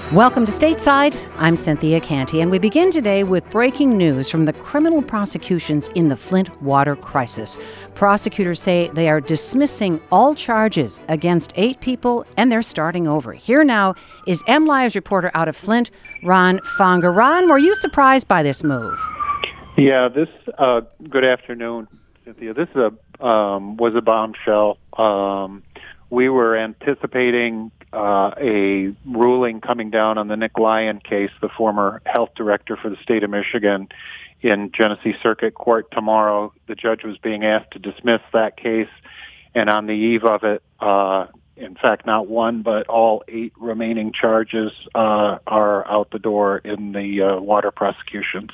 Welcome to Stateside. I'm Cynthia Canty, and we begin today with breaking news from the criminal prosecutions in the Flint water crisis. Prosecutors say they are dismissing all charges against 8 people, and they're starting over. Here now is MLive's reporter out of Flint, Ron Fonger. Ron, were you surprised by this move? Yeah, good afternoon, Cynthia. This was a bombshell. We were anticipating a ruling coming down on the Nick Lyon case, the former health director for the state of Michigan, in Genesee Circuit Court tomorrow. The judge was being asked to dismiss that case, and on the eve of it, in fact, not one, but all 8 remaining charges are out the door in the water prosecutions.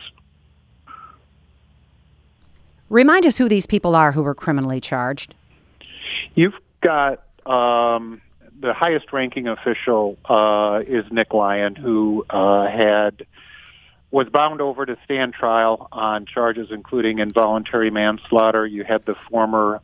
Remind us who these people are who were criminally charged. You've got the highest-ranking official is Nick Lyon, who was bound over to stand trial on charges including involuntary manslaughter. You had the former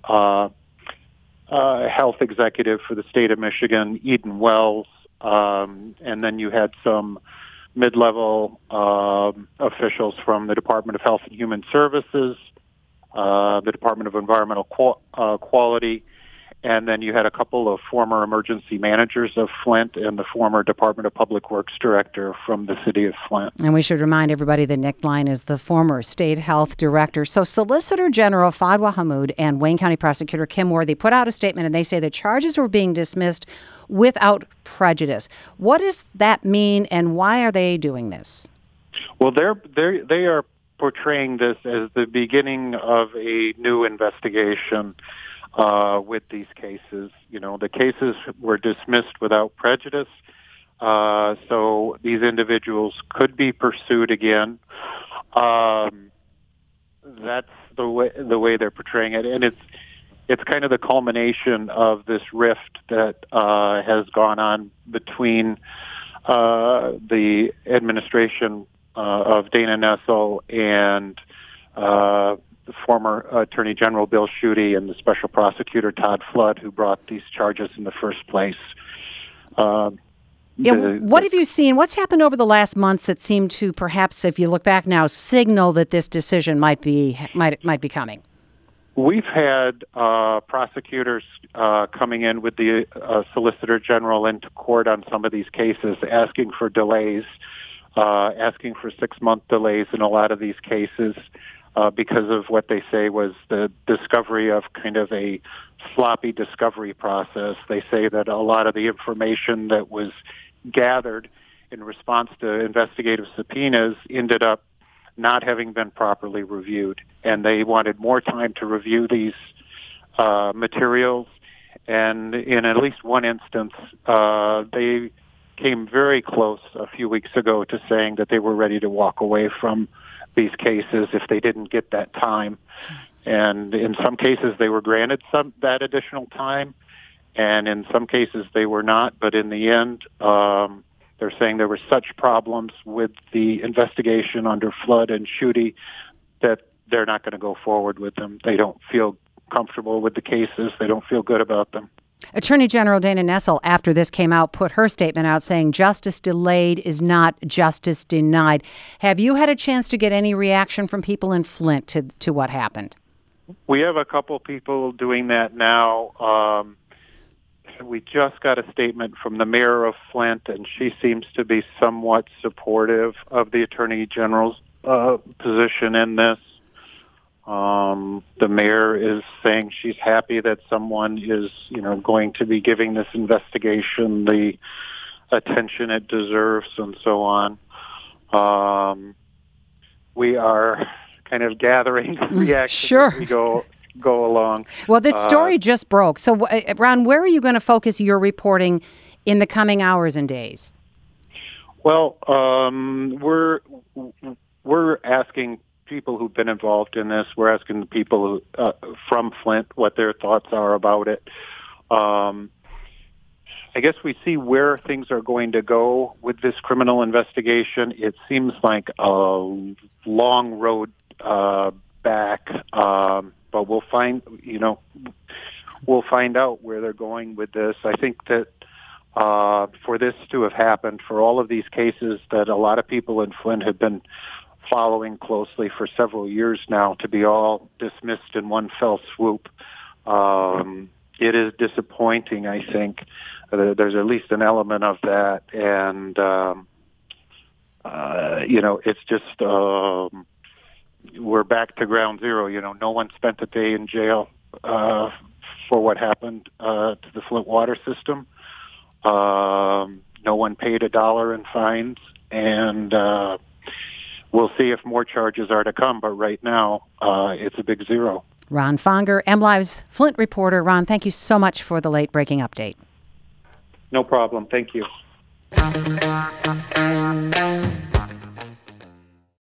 health executive for the state of Michigan, Eden Wells, and then you had some mid-level officials from the Department of Health and Human Services, the Department of Environmental Quality, and then you had a couple of former emergency managers of Flint and the former Department of Public Works director from the city of Flint. And we should remind everybody that Nick Lyon is the former state health director. So Solicitor General Fadwa Hammoud and Wayne County Prosecutor Kim Worthy put out a statement, and they say the charges were being dismissed without prejudice. What does that mean, and why are they doing this? Well, they are portraying this as the beginning of a new investigation with these cases. You know, the cases were dismissed without prejudice, so these individuals could be pursued again. That's the way they're portraying it, and it's kind of the culmination of this rift that has gone on between the administration of Dana Nessel and the former Attorney General Bill Schuette and the Special Prosecutor Todd Flood, who brought these charges in the first place. What have you seen? What's happened over the last months that seemed to, perhaps, if you look back now, signal that this decision might be coming? We've had prosecutors coming in with the Solicitor General into court on some of these cases, asking for delays, asking for 6-month delays in a lot of these cases. Because of what they say was the discovery of kind of a sloppy discovery process. They say that a lot of the information that was gathered in response to investigative subpoenas ended up not having been properly reviewed. And they wanted more time to review these materials. And in at least one instance, they came very close a few weeks ago to saying that they were ready to walk away from these cases if they didn't get that time. And in some cases they were granted that additional time, and in some cases they were not. But in the end, they're saying there were such problems with the investigation under Flood and Schuette that they're not going to go forward with them. They don't feel comfortable with the cases. They don't feel good about them. Attorney General Dana Nessel, after this came out, put her statement out saying justice delayed is not justice denied. Have you had a chance to get any reaction from people in Flint to what happened? We have a couple people doing that now. We just got a statement from the mayor of Flint, and she seems to be somewhat supportive of the Attorney General's position in this. The mayor is saying she's happy that someone is, going to be giving this investigation the attention it deserves and so on. We are kind of gathering reactions as we go along. Well, this story just broke. So, Ron, where are you going to focus your reporting in the coming hours and days? Well, we're asking people who've been involved in this. We're asking the people from Flint what their thoughts are about it. I guess we see where things are going to go with this criminal investigation. It seems like a long road back, but we'll find out where they're going with this. I think that For this to have happened, for all of these cases that a lot of people in Flint have been following closely for several years now, to be all dismissed in one fell swoop, it is disappointing, I think. There's at least an element of that. And, it's just, we're back to ground zero. No one spent a day in jail for what happened to the Flint water system. No one paid $1 in fines. And we'll see if more charges are to come. But right now, it's a big zero. Ron Fonger, MLive's Flint reporter. Ron, thank you so much for the late breaking update. No problem. Thank you.